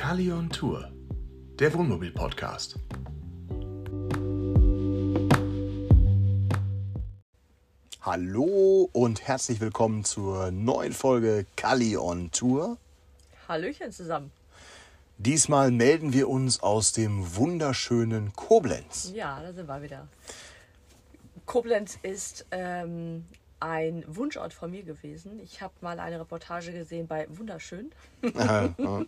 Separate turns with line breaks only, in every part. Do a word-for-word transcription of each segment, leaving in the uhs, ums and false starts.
Kalli on Tour, der Wohnmobil-Podcast.
Hallo und herzlich willkommen zur neuen Folge Kalli on Tour.
Hallöchen zusammen.
Diesmal melden wir uns aus dem wunderschönen Koblenz.
Ja, da sind wir wieder. Koblenz ist ähm, ein Wunschort von mir gewesen. Ich habe mal eine Reportage gesehen bei Wunderschön.
Äh, äh.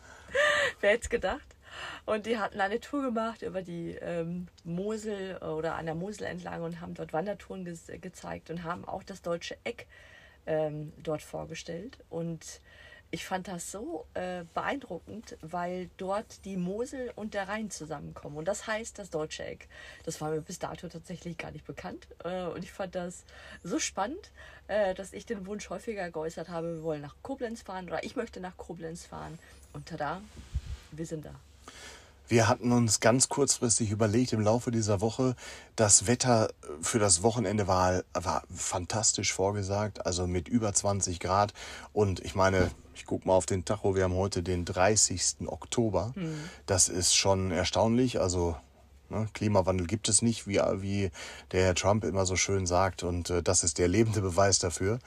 Wer hätte es gedacht? Und die hatten eine Tour gemacht über die ähm, Mosel oder an der Mosel entlang und haben dort Wandertouren ge- gezeigt und haben auch das Deutsche Eck ähm, dort vorgestellt. Und ich fand das so äh, beeindruckend, weil dort die Mosel und der Rhein zusammenkommen. Und das heißt das Deutsche Eck. Das war mir bis dato tatsächlich gar nicht bekannt. Äh, und ich fand das so spannend, äh, dass ich den Wunsch häufiger geäußert habe, wir wollen nach Koblenz fahren oder ich möchte nach Koblenz fahren. Und tada, wir sind da.
Wir hatten uns ganz kurzfristig überlegt im Laufe dieser Woche, das Wetter für das Wochenende war, war fantastisch vorgesagt, also mit über zwanzig Grad. Und ich meine, ich gucke mal auf den Tacho, wir haben heute den dreißigsten Oktober. Hm. Das ist schon erstaunlich, also ne, Klimawandel gibt es nicht, wie, wie der Herr Trump immer so schön sagt. Und äh, das ist der lebende Beweis dafür.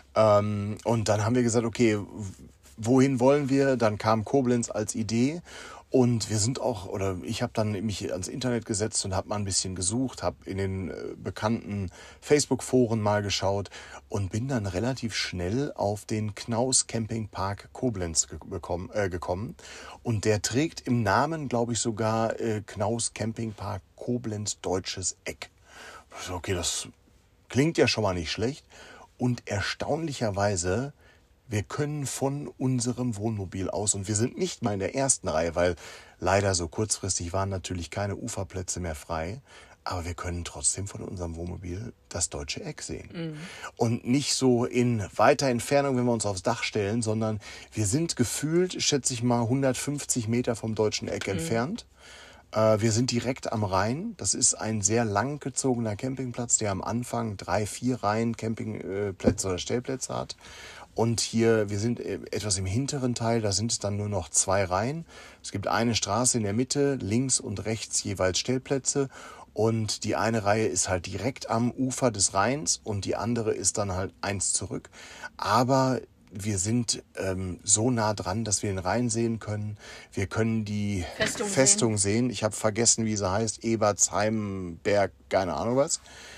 Ähm, und dann haben wir gesagt, okay, wohin wollen wir? Dann kam Koblenz als Idee. Und wir sind auch, oder ich habe dann mich ans Internet gesetzt und habe mal ein bisschen gesucht, habe in den äh, bekannten Facebook-Foren mal geschaut und bin dann relativ schnell auf den Knaus Campingpark Koblenz ge- bekommen, äh, gekommen. Und der trägt im Namen, glaube ich, sogar äh, Knaus Campingpark Koblenz Deutsches Eck. Okay, das klingt ja schon mal nicht schlecht. Und erstaunlicherweise, wir können von unserem Wohnmobil aus, und wir sind nicht mal in der ersten Reihe, weil leider so kurzfristig waren natürlich keine Uferplätze mehr frei, aber wir können trotzdem von unserem Wohnmobil das Deutsche Eck sehen. Mhm. Und nicht so in weiter Entfernung, wenn wir uns aufs Dach stellen, sondern wir sind gefühlt, schätze ich mal, hundertfünfzig Meter vom Deutschen Eck mhm. entfernt. Äh, wir sind direkt am Rhein. Das ist ein sehr lang gezogener Campingplatz, der am Anfang drei, vier Reihen Campingplätze oder Stellplätze hat. Und hier, wir sind etwas im hinteren Teil, da sind es dann nur noch zwei Reihen. Es gibt eine Straße in der Mitte, links und rechts jeweils Stellplätze. Und die eine Reihe ist halt direkt am Ufer des Rheins und die andere ist dann halt eins zurück. Aber wir sind ähm, so nah dran, dass wir den Rhein sehen können. Wir können die Festung, Festung sehen. sehen. Ich habe vergessen, wie sie heißt. Ebertsheimberg, keine Ahnung was.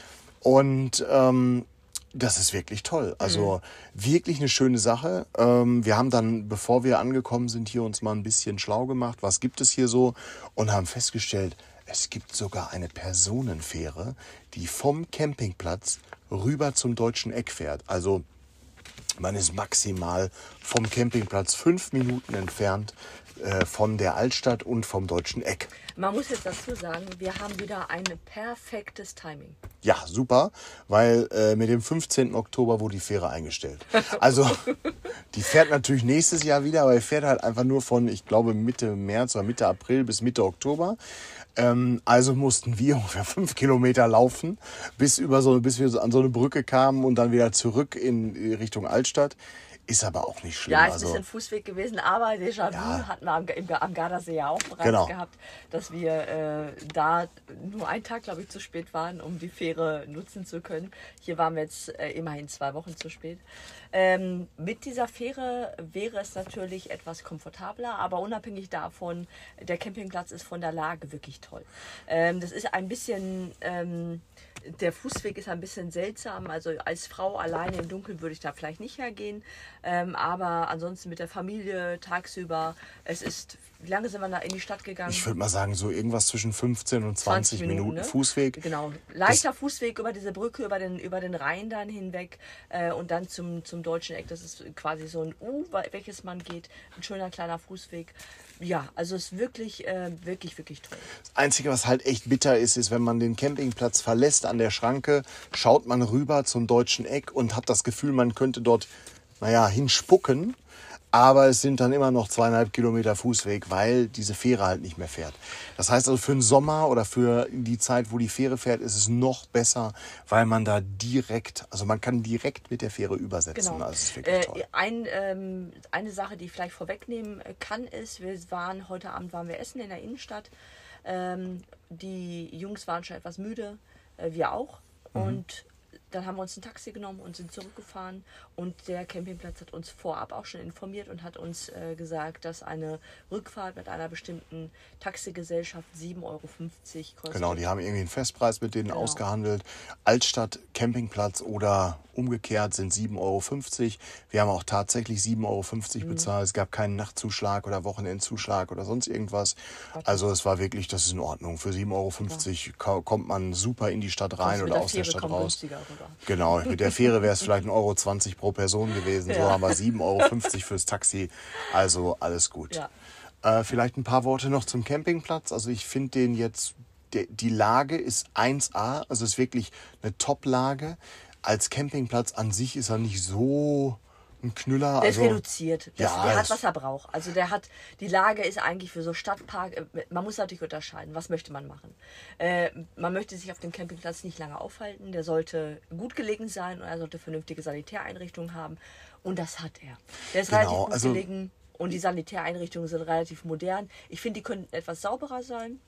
Und ähm, das ist wirklich toll. Also mhm. wirklich eine schöne Sache. Ähm, wir haben dann, bevor wir angekommen sind, hier uns mal ein bisschen schlau gemacht. Was gibt es hier so? Und haben festgestellt, es gibt sogar eine Personenfähre, die vom Campingplatz rüber zum Deutschen Eck fährt. Also man ist maximal vom Campingplatz fünf Minuten entfernt äh, von der Altstadt und vom Deutschen Eck.
Man muss jetzt dazu sagen, wir haben wieder ein perfektes Timing.
Ja, super, weil äh, mit dem fünfzehnten Oktober wurde die Fähre eingestellt. Also die fährt natürlich nächstes Jahr wieder, aber die fährt halt einfach nur von, ich glaube, Mitte März oder Mitte April bis Mitte Oktober. Ähm, also mussten wir ungefähr fünf Kilometer laufen, bis, über so, bis wir an so eine Brücke kamen und dann wieder zurück in Richtung Altstadt. Ist aber auch nicht schlimm.
Ja, ist ein
also,
bisschen Fußweg gewesen, aber Déjà-vu
ja.
hatten wir am, im, am Gardasee ja auch bereits
genau.
gehabt, dass wir äh, da nur einen Tag, glaube ich, zu spät waren, um die Fähre nutzen zu können. Hier waren wir jetzt äh, immerhin zwei Wochen zu spät. Ähm, mit dieser Fähre wäre es natürlich etwas komfortabler, aber unabhängig davon, der Campingplatz ist von der Lage wirklich toll. Ähm, das ist ein bisschen... Ähm, Der Fußweg ist ein bisschen seltsam, also als Frau alleine im Dunkeln würde ich da vielleicht nicht hergehen, ähm, aber ansonsten mit der Familie tagsüber, es ist, wie lange sind wir da in die Stadt gegangen?
Ich würde mal sagen, so irgendwas zwischen fünfzehn und zwanzig, zwanzig Minuten, Minuten ne? Fußweg.
Genau, leichter das Fußweg über diese Brücke, über den, über den Rhein dann hinweg äh, und dann zum, zum Deutschen Eck, das ist quasi so ein U, welches man geht, ein schöner kleiner Fußweg. Ja, also es ist wirklich, äh, wirklich, wirklich toll.
Das Einzige, was halt echt bitter ist, ist, wenn man den Campingplatz verlässt an der Schranke, schaut man rüber zum Deutschen Eck und hat das Gefühl, man könnte dort, naja, hinspucken. Aber es sind dann immer noch zweieinhalb Kilometer Fußweg, weil diese Fähre halt nicht mehr fährt. Das heißt also für den Sommer oder für die Zeit, wo die Fähre fährt, ist es noch besser, weil man da direkt, also man kann direkt mit der Fähre übersetzen.
Genau.
Also es ist wirklich
Äh,
toll.
ein, ähm, eine Sache, die ich vielleicht vorwegnehmen kann, ist, wir waren heute Abend waren wir essen in der Innenstadt. Ähm, die Jungs waren schon etwas müde, äh, wir auch.
Mhm.
Und dann haben wir uns ein Taxi genommen und sind zurückgefahren. Und der Campingplatz hat uns vorab auch schon informiert und hat uns äh, gesagt, dass eine Rückfahrt mit einer bestimmten Taxigesellschaft sieben Euro fünfzig kostet.
Genau, die haben irgendwie einen Festpreis mit denen
Genau.
ausgehandelt. Altstadt, Campingplatz oder umgekehrt sind sieben Euro fünfzig. Wir haben auch tatsächlich sieben Euro fünfzig
Mhm.
bezahlt. Es gab keinen Nachtzuschlag oder Wochenendzuschlag oder sonst irgendwas. Also es war wirklich, das ist in Ordnung. Für sieben Euro fünfzig ka- kommt man super in die Stadt rein
Kommst mit
oder
der
aus der
Fähre
Stadt
kaum
raus.
günstiger rüber.
Genau, mit der Fähre wäre es vielleicht ein Euro zwanzig pro Person gewesen. So
Ja.
haben wir sieben Euro fünfzig fürs Taxi. Also alles gut.
Ja.
Äh, vielleicht ein paar Worte noch zum Campingplatz. Also ich finde den jetzt, der, die Lage ist eins A, also ist wirklich eine Top-Lage. Als Campingplatz an sich ist er nicht so ein Knüller.
Der
also,
ist reduziert. Das,
ja,
der hat,
es-
was er braucht. Also der hat, die Lage ist eigentlich für so Stadtpark, äh, man muss natürlich unterscheiden, was möchte man machen. Äh, man möchte sich auf dem Campingplatz nicht lange aufhalten, der sollte gut gelegen sein und er sollte vernünftige Sanitäreinrichtungen haben und das hat er. Der ist
Genau,
relativ gut
also-
gelegen und die Sanitäreinrichtungen sind relativ modern. Ich finde, die könnten etwas sauberer sein,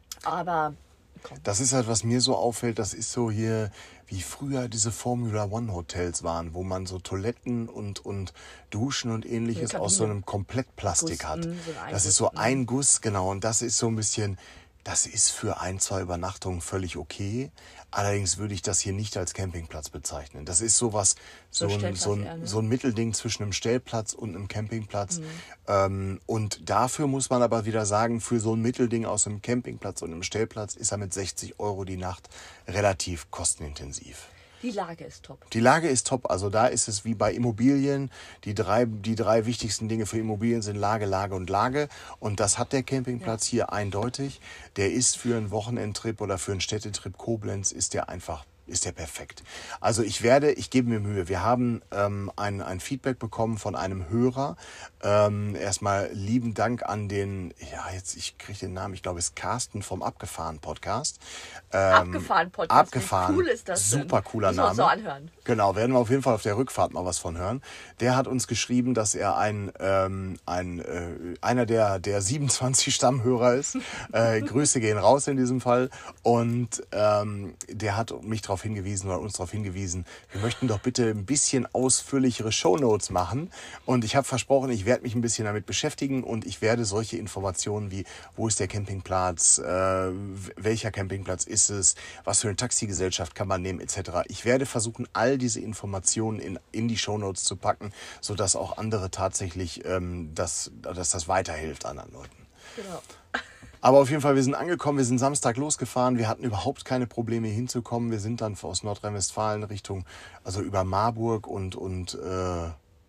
aber komm.
Das ist halt, was mir so auffällt, das ist so hier, wie früher diese Formula One Hotels waren, wo man so Toiletten und, und Duschen und ähnliches
Eine
aus so
Kabine.
einem Komplettplastik
Guss,
hat.
mm, so ein
Das ist
Einguss,
so
mm.
ein Guss, genau, und das ist so ein bisschen, das ist für ein, zwei Übernachtungen völlig okay. Allerdings würde ich das hier nicht als Campingplatz bezeichnen. Das ist sowas, so,
So
ein,
Stellplatz
so, ein,
eher, ne?
so ein Mittelding zwischen einem Stellplatz und einem Campingplatz. Ähm, und dafür muss man aber wieder sagen, für so ein Mittelding aus einem Campingplatz und einem Stellplatz ist er mit sechzig Euro die Nacht relativ kostenintensiv.
Die Lage ist top.
Die Lage ist top. Also da ist es wie bei Immobilien. Die drei, die drei wichtigsten Dinge für Immobilien sind Lage, Lage und Lage. Und das hat der Campingplatz hier eindeutig. Der ist für einen Wochenendtrip oder für einen Städtetrip Koblenz ist der einfach, ist der perfekt. Also ich werde, ich gebe mir Mühe. Wir haben ähm, ein, ein Feedback bekommen von einem Hörer. Ähm, erstmal lieben Dank an den, ja jetzt, ich kriege den Namen, ich glaube es ist Carsten vom Abgefahren Podcast. Ähm,
Abgefahren Podcast.
Abgefahren.
Wie cool ist das denn?
Super cooler
Muss man
Name.
so anhören.
Genau, werden wir auf jeden Fall auf der Rückfahrt mal was von hören. Der hat uns geschrieben, dass er ein, ähm, ein äh, einer der, der siebenundzwanzig Stammhörer ist. Äh, Grüße gehen raus in diesem Fall. Und ähm, der hat mich darauf hingewiesen oder uns darauf hingewiesen, wir möchten doch bitte ein bisschen ausführlichere Shownotes machen. Und ich habe versprochen, ich werde mich ein bisschen damit beschäftigen und ich werde solche Informationen wie, wo ist der Campingplatz, äh, welcher Campingplatz ist es, was für eine Taxigesellschaft kann man nehmen, et cetera. Ich werde versuchen, all diese Informationen in, in die Shownotes zu packen, sodass auch andere tatsächlich, ähm, das, dass das weiterhilft anderen Leuten.
Genau.
Aber auf jeden Fall, wir sind angekommen, wir sind Samstag losgefahren, wir hatten überhaupt keine Probleme hier hinzukommen. Wir sind dann aus Nordrhein-Westfalen Richtung, also über Marburg und, und äh,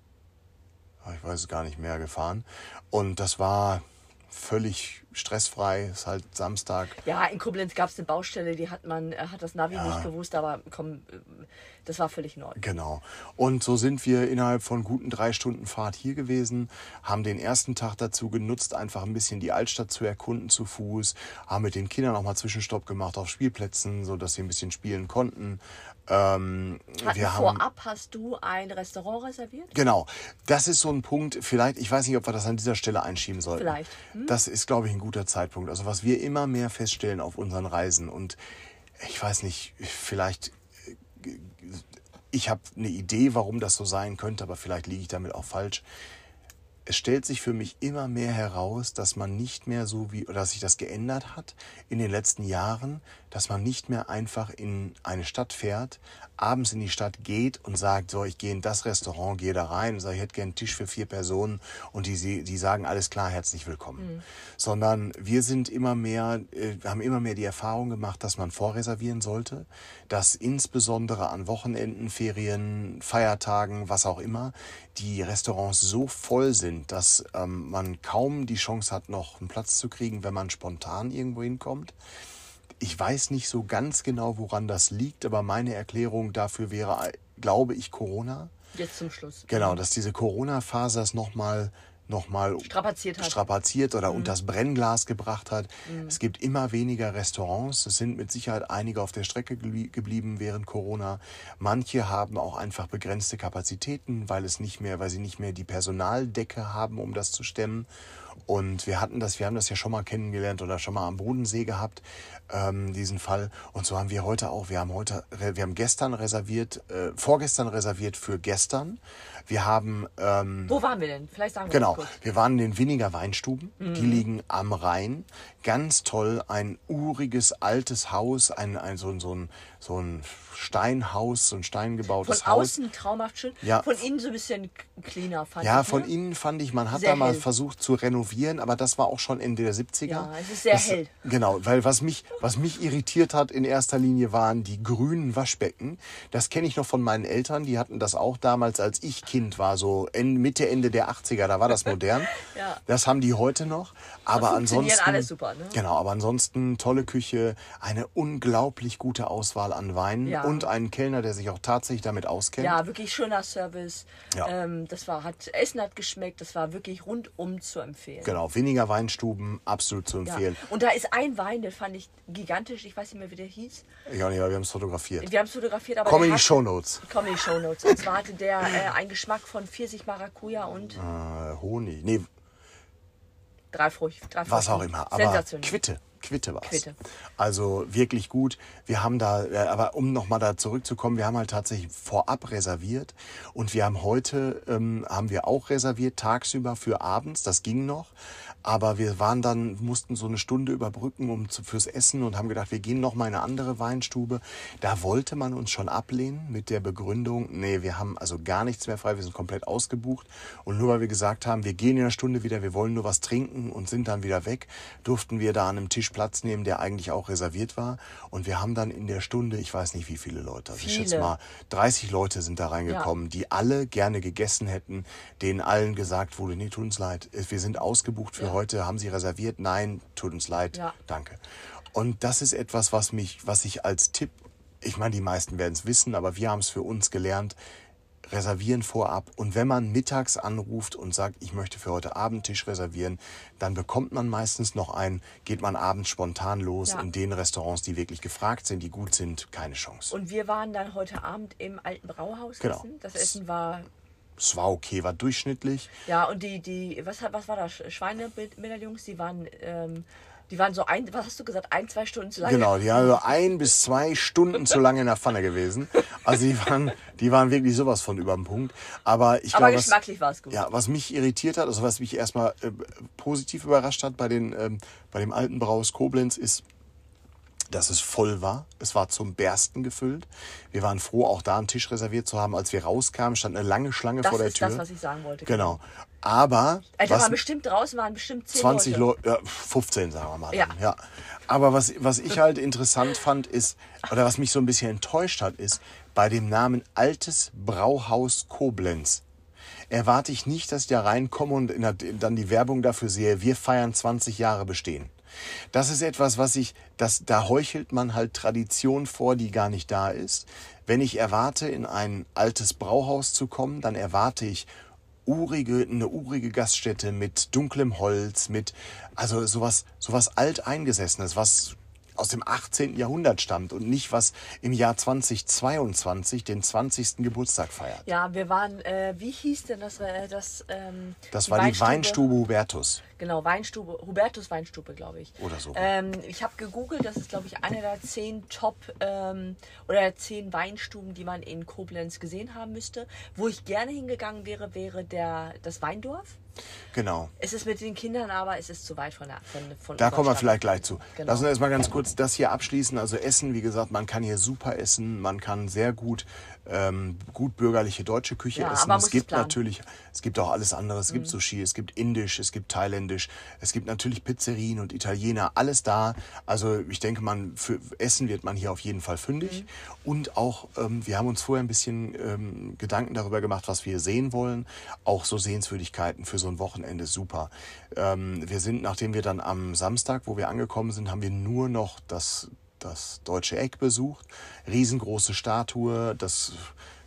ich weiß es gar nicht mehr, gefahren. Und das war völlig stressfrei, ist halt Samstag.
Ja, in Koblenz gab es eine Baustelle, die hat man, äh, hat das Navi
Ja.
nicht gewusst, aber komm, äh, das war völlig in Ordnung.
Genau. Und so sind wir innerhalb von guten drei Stunden Fahrt hier gewesen, haben den ersten Tag dazu genutzt, einfach ein bisschen die Altstadt zu erkunden zu Fuß, haben mit den Kindern auch mal Zwischenstopp gemacht auf Spielplätzen, sodass sie ein bisschen spielen konnten. Ähm,
Hatten
wir haben
vorab hast du ein Restaurant reserviert?
Genau, das ist so ein Punkt, vielleicht, ich weiß nicht, ob wir das an dieser Stelle einschieben sollten.
Vielleicht. Hm?
Das ist, glaube ich, ein guter Zeitpunkt. Also was wir immer mehr feststellen auf unseren Reisen und ich weiß nicht, vielleicht, äh, ich habe eine Idee, warum das so sein könnte, aber vielleicht liege ich damit auch falsch. Es stellt sich für mich immer mehr heraus, dass man nicht mehr so wie, oder dass sich das geändert hat in den letzten Jahren, dass man nicht mehr einfach in eine Stadt fährt, abends in die Stadt geht und sagt, so, ich gehe in das Restaurant, gehe da rein und sage, ich hätte gerne einen Tisch für vier Personen und die, die sagen, alles klar, herzlich willkommen. Mhm. Sondern wir sind immer mehr, äh, haben immer mehr die Erfahrung gemacht, dass man vorreservieren sollte, dass insbesondere an Wochenenden, Ferien, Feiertagen, was auch immer, die Restaurants so voll sind, dass ähm, man kaum die Chance hat, noch einen Platz zu kriegen, wenn man spontan irgendwo hinkommt. Ich weiß nicht so ganz genau, woran das liegt, aber meine Erklärung dafür wäre, glaube ich, Corona.
Jetzt zum Schluss.
Genau, dass diese Corona-Phase das nochmal noch mal
strapaziert hat.
strapaziert oder mhm. unters Brennglas gebracht hat. Mhm. Es gibt immer weniger Restaurants. Es sind mit Sicherheit einige auf der Strecke geblieben während Corona. Manche haben auch einfach begrenzte Kapazitäten, weil es nicht mehr, weil sie nicht mehr die Personaldecke haben, um das zu stemmen. Und wir hatten das, wir haben das ja schon mal kennengelernt oder schon mal am Bodensee gehabt, ähm, diesen Fall. Und so haben wir heute auch, wir haben heute, wir haben gestern reserviert, äh, vorgestern reserviert für gestern. Wir haben... Ähm,
Wo waren wir denn? Vielleicht sagen wir
Genau,
das kurz.
wir waren in den Winiger Weinstuben,
mhm.
die liegen am Rhein. Ganz toll, ein uriges, altes Haus, ein, ein, so, so, ein, so ein Steinhaus, so ein steingebautes
Von
Haus.
außen traumhaft schön,
ja.
von innen so ein bisschen cleaner fand
Ja,
ich.
von
ne?
innen fand ich, man hat
sehr
da mal
hell.
versucht zu renovieren, aber das war auch schon Ende der siebziger.
Ja, es ist sehr
das,
hell.
Genau, weil was mich, was mich irritiert hat in erster Linie waren die grünen Waschbecken. Das kenne ich noch von meinen Eltern, die hatten das auch damals, als ich Kind war, so Mitte, Ende der achtziger, da war das modern.
ja.
Das haben die heute noch. Aber
das
ansonsten,
alles super, ne?
Genau, aber ansonsten tolle Küche, eine unglaublich gute Auswahl an Weinen
ja.
und einen Kellner, der sich auch tatsächlich damit auskennt.
Ja, wirklich schöner Service.
Ja.
Ähm, das war, hat, Essen hat geschmeckt, das war wirklich rundum zu empfehlen.
Genau, weniger Weinstuben, absolut zu empfehlen.
Ja. Und da ist ein Wein, den fand ich gigantisch, ich weiß nicht mehr, wie der hieß.
Ich auch nicht, aber wir haben es fotografiert.
Wir haben es fotografiert, aber
Komm in
der
die
hat-
Shownotes.
Komm in die Shownotes. Und zwar hatte der äh, einen Geschmack von Pfirsich, Maracuja und
Äh, Honig, nee,
drei Früchte. Drei
was
Früchte.
auch immer. Aber
Sensationell.
Quitte, Quitte war es.
Quitte.
Also wirklich gut. Wir haben da, äh, aber um nochmal da zurückzukommen, wir haben halt tatsächlich vorab reserviert und wir haben heute, ähm, haben wir auch reserviert, tagsüber für abends, das ging noch. Aber wir waren dann, mussten so eine Stunde überbrücken um zu, fürs Essen und haben gedacht, wir gehen noch mal in eine andere Weinstube. Da wollte man uns schon ablehnen mit der Begründung, nee, wir haben also gar nichts mehr frei, wir sind komplett ausgebucht. Und nur weil wir gesagt haben, wir gehen in einer Stunde wieder, wir wollen nur was trinken und sind dann wieder weg, durften wir da an einem Tisch Platz nehmen, der eigentlich auch reserviert war. Und wir haben dann in der Stunde, ich weiß nicht wie viele Leute, also ich
Viele.
schätze mal dreißig Leute sind da reingekommen, ja. die alle gerne gegessen hätten, denen allen gesagt wurde, nee, tut uns leid, wir sind ausgebucht für
Ja.
heute, haben Sie reserviert? Nein, tut uns leid,
Ja.
danke. Und das ist etwas, was mich, was ich als Tipp, ich meine, die meisten werden es wissen, aber wir haben es für uns gelernt, reservieren vorab. Und wenn man mittags anruft und sagt, ich möchte für heute Abend Tisch reservieren, dann bekommt man meistens noch einen, geht man abends spontan los
Ja.
in den Restaurants, die wirklich gefragt sind, die gut sind, keine Chance.
Und wir waren dann heute Abend im alten Brauhaus
Genau.
essen. Das Essen war,
Es war okay, war durchschnittlich.
ja, und die, die, was, hat- was war das? Schweinemedaillons, die waren, ähm, die waren so ein, was hast du gesagt, ein, zwei Stunden zu lange.
Genau, die haben so ein bis zwei Stunden zu lange in der Pfanne gewesen. Also die waren, die waren wirklich sowas von überm Punkt. Aber ich
Aber
glaube, was,
geschmacklich war es gut.
ja, was mich irritiert hat, also was mich erstmal äh, positiv überrascht hat bei, den, ähm, bei dem alten Brauhaus Koblenz ist, dass es voll war. Es war zum Bersten gefüllt. Wir waren froh, auch da einen Tisch reserviert zu haben. Als wir rauskamen, stand eine lange Schlange
Das
vor der
ist
Tür.
das, was ich sagen wollte.
Genau. Aber
Also, da
was,
waren bestimmt draußen, waren bestimmt zehn
zwanzig
Leute.
Leute, ja, fünfzehn sagen wir mal.
Ja.
Dann, ja. Aber was, was ich halt interessant fand ist, oder was mich so ein bisschen enttäuscht hat, ist, bei dem Namen Altes Brauhaus Koblenz erwarte ich nicht, dass ich da reinkomme und in der, dann die Werbung dafür sehe, wir feiern zwanzig Jahre Bestehen. Das ist etwas, was ich, das, da heuchelt man halt Tradition vor, die gar nicht da ist. Wenn ich erwarte, in ein altes Brauhaus zu kommen, dann erwarte ich urige, eine urige Gaststätte mit dunklem Holz, mit, also sowas, sowas alteingesessenes, was aus dem achtzehnten Jahrhundert stammt und nicht was im Jahr zweitausendzweiundzwanzig den zwanzigsten Geburtstag feiert.
Ja, wir waren, äh, wie hieß denn das? Äh, das, ähm,
Das war die Weinstube Hubertus.
Genau, Weinstube, Hubertus Weinstube, glaube ich.
Oder so.
Ähm, ich habe gegoogelt, das ist, glaube ich, eine der zehn Top ähm, oder der zehn Weinstuben, die man in Koblenz gesehen haben müsste. Wo ich gerne hingegangen wäre, wäre der, das Weindorf.
Genau.
Es ist mit den Kindern, aber es ist zu weit von der von, von
Da
unserer
kommen wir
Stadt.
vielleicht gleich zu.
Genau.
Lass uns erstmal ganz kurz das hier abschließen. Also Essen, wie gesagt, man kann hier super essen, man kann sehr gut, ähm, gut bürgerliche deutsche Küche
Ja,
essen.
aber man
Es
muss
gibt
es planen.
natürlich, es gibt auch alles andere. Es gibt
Mhm.
Sushi, es gibt Indisch, es gibt Thailändisch, es gibt natürlich Pizzerien und Italiener, alles da. Also ich denke, man für Essen wird man hier auf jeden Fall fündig.
Mhm.
Und auch, ähm, wir haben uns vorher ein bisschen ähm, Gedanken darüber gemacht, was wir sehen wollen. Auch so Sehenswürdigkeiten für so ein Wochenende super. Ähm, wir sind, nachdem wir dann am Samstag, wo wir angekommen sind, haben wir nur noch das, das Deutsche Eck besucht. Riesengroße Statue, das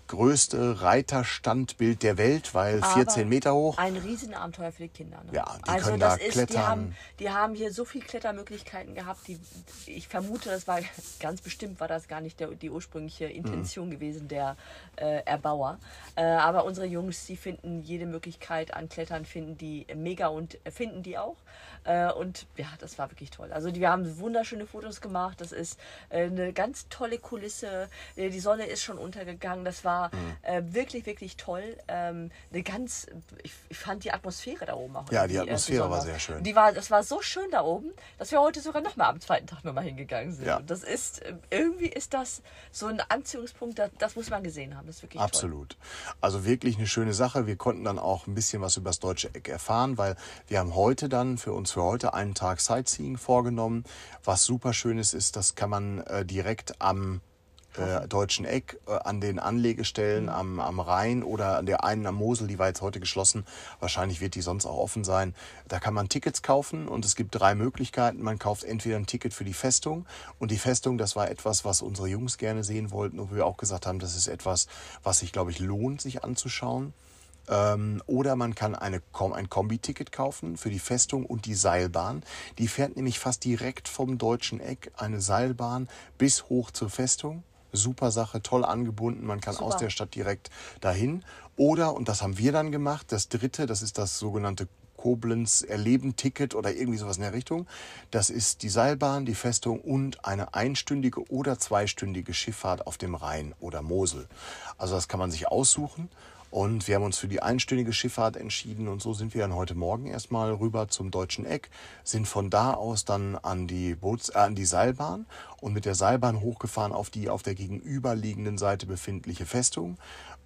größte Reiterstandbild der Welt, weil
Aber
vierzehn Meter hoch.
Ein Riesenabenteuer für die Kinder. Ne?
Ja, die
also
können
das
da
ist,
klettern.
Die haben, die haben hier so viele Klettermöglichkeiten gehabt, die ich vermute, das war ganz bestimmt war das gar nicht der, die ursprüngliche Intention mhm. gewesen der äh, Erbauer. Äh, aber unsere Jungs, die finden jede Möglichkeit an Klettern, finden die mega und äh, finden die auch. Äh, und ja, das war wirklich toll. Also die, wir haben wunderschöne Fotos gemacht. Das ist äh, eine ganz tolle Kulisse. Äh, die Sonne ist schon untergegangen. Das war mhm. äh, wirklich, wirklich toll. Ähm, eine ganz, ich, ich fand die Atmosphäre da oben auch.
Ja, die Atmosphäre war sehr schön.
Die war, das war so schön da oben, dass wir heute sogar noch mal am zweiten Tag nochmal hingegangen sind. Ja. Und das ist, irgendwie ist das so ein Anziehungspunkt, das, das muss man gesehen haben. Das ist wirklich
Absolut.
toll.
Also wirklich eine schöne Sache. Wir konnten dann auch ein bisschen was über das Deutsche Eck erfahren, weil wir haben heute dann für uns für heute einen Tag Sightseeing vorgenommen. Was super schönes ist, das kann man äh, direkt am äh, Deutschen Eck äh, an den Anlegestellen mhm. am, am Rhein oder an der einen am Mosel, die war jetzt heute geschlossen. Wahrscheinlich wird die sonst auch offen sein. Da kann man Tickets kaufen und es gibt drei Möglichkeiten. Man kauft entweder ein Ticket für die Festung und die Festung, das war etwas, was unsere Jungs gerne sehen wollten und wir auch gesagt haben, das ist etwas, was sich, glaube ich, lohnt, sich anzuschauen. Ähm, oder man kann eine, ein Kombi-Ticket kaufen für die Festung und die Seilbahn. Die fährt nämlich fast direkt vom Deutschen Eck, eine Seilbahn bis hoch zur Festung. Super Sache, toll angebunden, man kann Super. Aus der Stadt direkt dahin. Oder, und das haben wir dann gemacht, das dritte, das ist das sogenannte Koblenz-Erleben-Ticket oder irgendwie sowas in der Richtung. Das ist die Seilbahn, die Festung und eine einstündige oder zweistündige Schifffahrt auf dem Rhein oder Mosel. Also das kann man sich aussuchen. Und wir haben uns für die einstündige Schifffahrt entschieden und so sind wir dann heute Morgen erstmal rüber zum Deutschen Eck, sind von da aus dann an die, Boots, äh, an die Seilbahn und mit der Seilbahn hochgefahren auf die auf der gegenüberliegenden Seite befindliche Festung.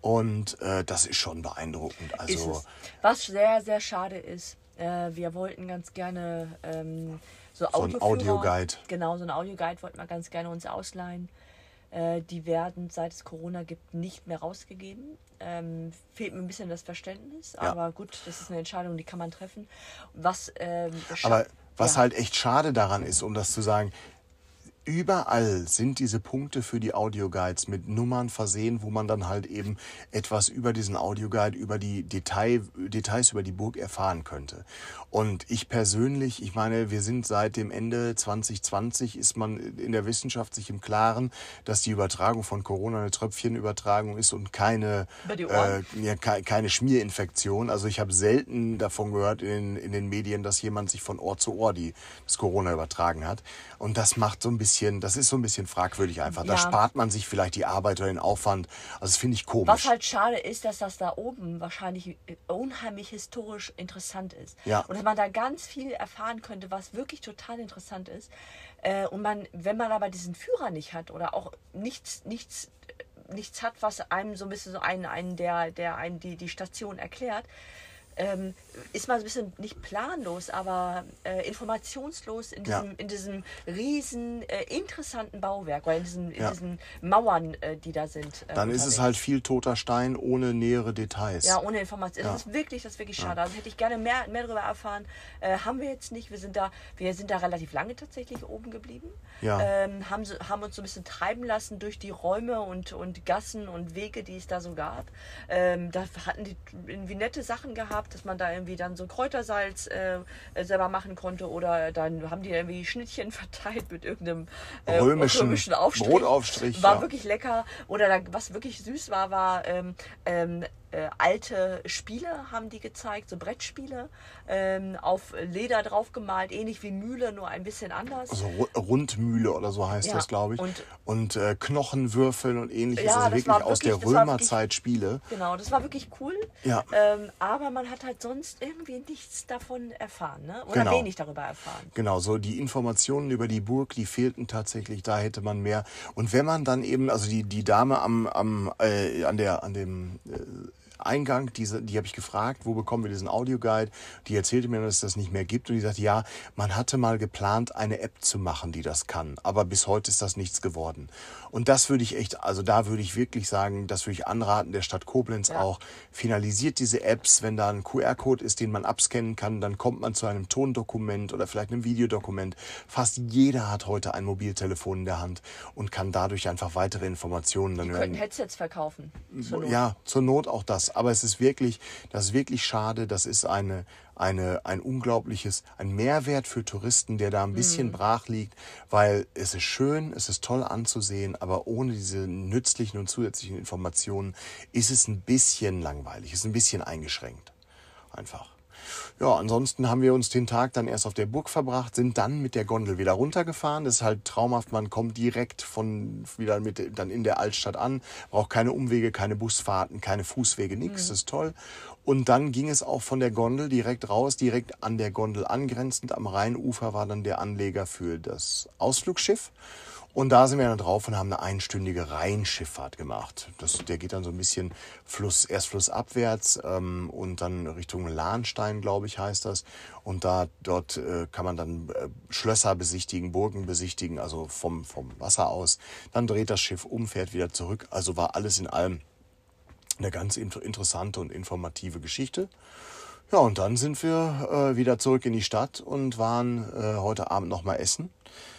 Und äh, das ist schon beeindruckend. Also,
ist es. Was sehr, sehr schade ist, äh, wir wollten ganz gerne ähm, so,
so ein Audioguide.
Genau, so ein Audioguide wollten wir ganz gerne uns ausleihen. Äh, die werden, seit es Corona gibt, nicht mehr rausgegeben. Ähm, fehlt mir ein bisschen das Verständnis,
ja.
aber gut, das ist eine Entscheidung, die kann man treffen. Was, ähm,
aber was
ja.
halt echt schade daran ist, um das zu sagen, überall sind diese Punkte für die Audioguides mit Nummern versehen, wo man dann halt eben etwas über diesen Audioguide, über die Detail, Details über die Burg erfahren könnte. Und ich persönlich, ich meine, wir sind seit dem Ende zwanzig zwanzig, ist man in der Wissenschaft sich im Klaren, dass die Übertragung von Corona eine Tröpfchenübertragung ist und keine, äh, ja, keine Schmierinfektion. Also ich habe selten davon gehört in, in den Medien, dass jemand sich von Ohr zu Ohr die, das Corona übertragen hat. Und das macht so ein bisschen, das ist so ein bisschen fragwürdig einfach. Ja. Da spart man sich vielleicht die Arbeit oder den Aufwand. Also das finde ich komisch.
Was halt schade ist, dass das da oben wahrscheinlich unheimlich historisch interessant ist.
Ja.
Und dass man da ganz viel erfahren könnte, was wirklich total interessant ist. Äh, und man, wenn man aber diesen Führer nicht hat oder auch nichts, nichts, nichts hat, was einem so ein bisschen so einen, einen der, der einen die, die Station erklärt, Ähm, ist man so ein bisschen nicht planlos, aber äh, informationslos in diesem,
ja.
in diesem riesen, äh, interessanten Bauwerk, oder in diesen, in
ja.
diesen Mauern, äh, die da sind. Äh,
Dann ist es halt viel toter Stein ohne nähere Details.
Ja, ohne Information.
Ja.
Das ist wirklich, das ist wirklich schade.
Ja.
Also hätte ich gerne mehr, mehr darüber erfahren. Äh, haben wir jetzt nicht. Wir sind da, wir sind da relativ lange tatsächlich oben geblieben.
Ja.
Ähm, haben, so, haben uns so ein bisschen treiben lassen durch die Räume und, und Gassen und Wege, die es da so gab. Ähm, da hatten die irgendwie nette Sachen gehabt, dass man da irgendwie dann so Kräutersalz äh, selber machen konnte oder dann haben die irgendwie Schnittchen verteilt mit irgendeinem äh,
römischen,
römischen Aufstrich.
Brotaufstrich.
War
ja.
wirklich lecker. Oder da, was wirklich süß war, war ähm, ähm, äh, alte Spiele haben die gezeigt, so Brettspiele, ähm, auf Leder draufgemalt, ähnlich wie Mühle, nur ein bisschen anders.
Also Rundmühle oder so heißt
ja,
das, glaube ich.
Und,
und äh, Knochenwürfeln und ähnliches,
ja,
also wirklich aus
wirklich,
der Römerzeit Spiele.
Genau, das war wirklich cool.
Ja.
Ähm, aber man hat halt sonst irgendwie nichts davon erfahren, ne? Oder
genau.
wenig darüber erfahren.
Genau, so die Informationen über die Burg, die fehlten tatsächlich, da hätte man mehr. Und wenn man dann eben, also die, die Dame am, am, äh, an der, an dem, äh, Eingang, diese, die habe ich gefragt, wo bekommen wir diesen Audioguide? Die erzählte mir, dass es das nicht mehr gibt und die sagte, ja, man hatte mal geplant, eine App zu machen, die das kann, aber bis heute ist das nichts geworden. Und das würde ich echt, also da würde ich wirklich sagen, das würde ich anraten, der Stadt Koblenz ja. auch, finalisiert diese Apps, wenn da ein Q R-Code ist, den man abscannen kann, dann kommt man zu einem Tondokument oder vielleicht einem Videodokument. Fast jeder hat heute ein Mobiltelefon in der Hand und kann dadurch einfach weitere Informationen dann
Die
hören.
könnten Headsets verkaufen. Zur Not.
Ja, zur Not auch das. Aber es ist wirklich, das ist wirklich schade. Das ist eine, eine, ein unglaubliches, ein Mehrwert für Touristen, der da ein bisschen mhm. brach liegt, weil es ist schön, es ist toll anzusehen, aber ohne diese nützlichen und zusätzlichen Informationen ist es ein bisschen langweilig, ist ein bisschen eingeschränkt. Einfach. Ja, ansonsten haben wir uns den Tag dann erst auf der Burg verbracht, sind dann mit der Gondel wieder runtergefahren. Das ist halt traumhaft, man kommt direkt von wieder mit dann in der Altstadt an, braucht keine Umwege, keine Busfahrten, keine Fußwege, nichts, mhm. das ist toll. Und dann ging es auch von der Gondel direkt raus, direkt an der Gondel angrenzend. Am Rheinufer war dann der Anleger für das Ausflugsschiff. Und da sind wir dann drauf und haben eine einstündige Rheinschifffahrt gemacht. Das, der geht dann so ein bisschen Fluss, erst flussabwärts ähm, und dann Richtung Lahnstein, glaube ich, heißt das. Und da dort äh, kann man dann äh, Schlösser besichtigen, Burgen besichtigen, also vom, vom Wasser aus. Dann dreht das Schiff um, fährt wieder zurück. Also war alles in allem eine ganz interessante und informative Geschichte. Ja, und dann sind wir äh, wieder zurück in die Stadt und waren äh, heute Abend nochmal essen.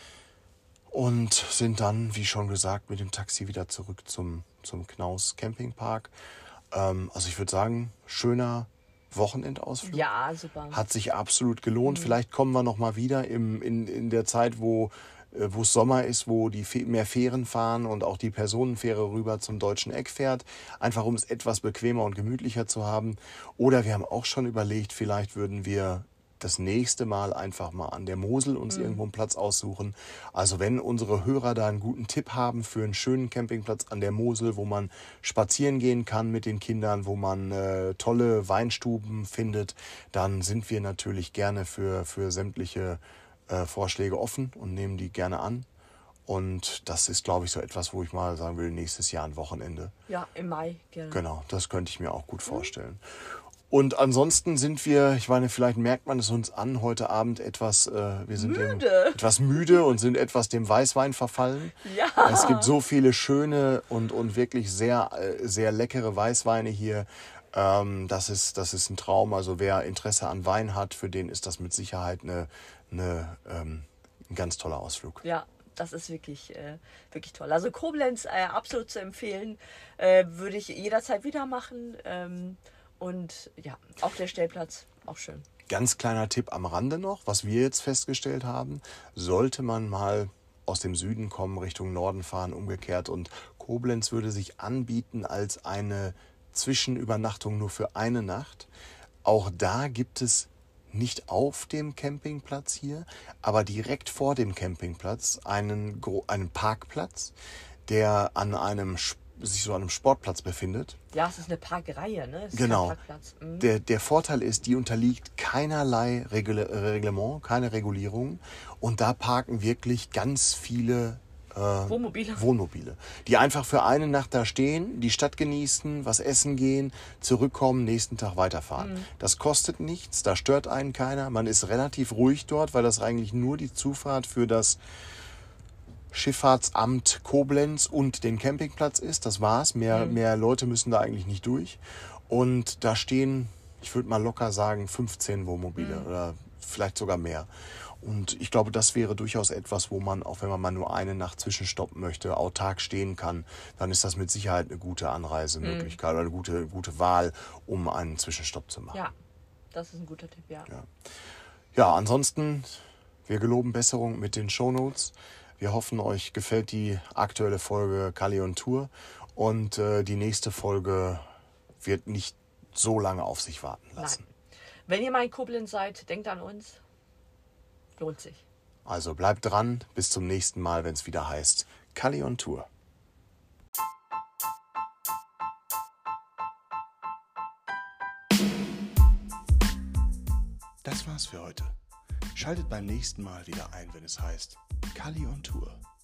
Und sind dann, wie schon gesagt, mit dem Taxi wieder zurück zum, zum Knaus Campingpark. Ähm, also ich würde sagen, schöner Wochenendausflug.
Ja, super.
Hat sich absolut gelohnt. Mhm. Vielleicht kommen wir noch mal wieder im, in, in der Zeit, wo äh, wo es Sommer ist, wo die Fe- mehr Fähren fahren und auch die Personenfähre rüber zum Deutschen Eck fährt. Einfach um es etwas bequemer und gemütlicher zu haben. Oder wir haben auch schon überlegt, vielleicht würden wir das nächste Mal einfach mal an der Mosel uns mhm. irgendwo einen Platz aussuchen. Also wenn unsere Hörer da einen guten Tipp haben für einen schönen Campingplatz an der Mosel, wo man spazieren gehen kann mit den Kindern, wo man äh, tolle Weinstuben findet, dann sind wir natürlich gerne für, für sämtliche äh, Vorschläge offen und nehmen die gerne an. Und das ist, glaube ich, so etwas, wo ich mal sagen will, nächstes Jahr ein Wochenende.
Ja, im Mai gerne.
Genau, das könnte ich mir auch gut vorstellen. Mhm. Und ansonsten sind wir, ich meine, vielleicht merkt man es uns an, heute Abend etwas, äh, wir sind
müde.
Dem, etwas müde und sind etwas dem Weißwein verfallen.
Ja.
Es gibt so viele schöne und, und wirklich sehr, sehr leckere Weißweine hier. Ähm, das ist, das ist ein Traum. Also wer Interesse an Wein hat, für den ist das mit Sicherheit eine, eine, ähm, ein ganz toller Ausflug.
Ja. Das ist wirklich, äh, wirklich toll. Also Koblenz äh, absolut zu empfehlen, äh, würde ich jederzeit wieder machen. Ähm, Und ja, auch der Stellplatz, auch schön.
Ganz kleiner Tipp am Rande noch, was wir jetzt festgestellt haben, sollte man mal aus dem Süden kommen, Richtung Norden fahren, umgekehrt. Und Koblenz würde sich anbieten als eine Zwischenübernachtung nur für eine Nacht. Auch da gibt es nicht auf dem Campingplatz hier, aber direkt vor dem Campingplatz einen, einen Parkplatz, der an einem sich so an einem Sportplatz befindet.
Ja, es ist eine Parkreihe, ne? Es ist
genau.
kein Parkplatz. Mhm.
Der, der Vorteil ist, die unterliegt keinerlei Regul- Reglement, keine Regulierung. Und da parken wirklich ganz viele äh,
Wohnmobile.
Wohnmobile, die einfach für eine Nacht da stehen, die Stadt genießen, was essen gehen, zurückkommen, nächsten Tag weiterfahren. Mhm. Das kostet nichts, da stört einen keiner. Man ist relativ ruhig dort, weil das eigentlich nur die Zufahrt für das Schifffahrtsamt Koblenz und den Campingplatz ist. Das war's. Mehr, mhm. mehr Leute müssen da eigentlich nicht durch. Und da stehen, ich würde mal locker sagen, fünfzehn Wohnmobile mhm. oder vielleicht sogar mehr. Und ich glaube, das wäre durchaus etwas, wo man, auch wenn man mal nur eine Nacht zwischenstoppen möchte, autark stehen kann. Dann ist das mit Sicherheit eine gute Anreisemöglichkeit mhm. oder eine gute, gute Wahl, um einen Zwischenstopp zu machen.
Ja, das ist ein guter Tipp, ja.
Ja, ja, ansonsten, wir geloben Besserung mit den Shownotes. Wir hoffen, euch gefällt die aktuelle Folge Kalli on Tour und äh, die nächste Folge wird nicht so lange auf sich warten lassen.
Nein. Wenn ihr mal in Koblenz seid, denkt an uns. Lohnt sich.
Also bleibt dran, bis zum nächsten Mal, wenn es wieder heißt Kalli on Tour. Das war's für heute. Schaltet beim nächsten Mal wieder ein, wenn es heißt Kalli on Tour.